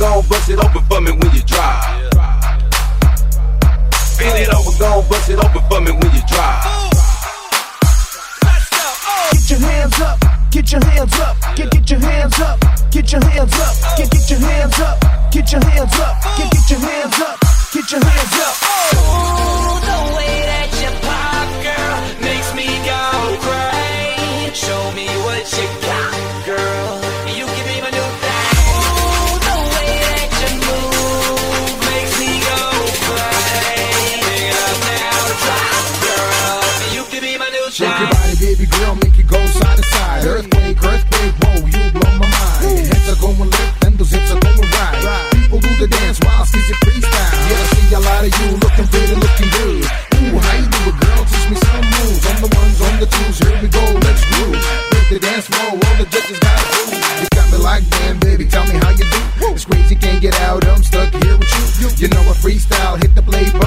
gon' bust it open for me when you drive. Bend it over, gon' bust it open for me when you drive. Get your hands up, get your hands up, get your hands up, get your hands up, get your hands up, get your hands up, get your hands up, get your hands up. Ooh, the way that you pop, girl, makes me go crazy. Show me what you got, girl. You can be my new thing. Ooh, the way that you move makes me go crazy. Pick it up now, drop, girl. You can be my new thing. Shake your body, baby girl, make it go side to side. Earthquake, earthquake, whoa, you blow my mind. Heads are going left and those hips are going right. People do the dance while Skizzy freestyle. Yeah, I see a lot of you looking pretty, looking good. Ooh, how you do it, girl? Teach me some moves. On the ones, on the twos, here we go, let's groove. Break the dance floor, all the judges got to prove. You got me like, damn, baby, tell me how you do. It's crazy, can't get out, I'm stuck here with you. You know I freestyle, hit the play button.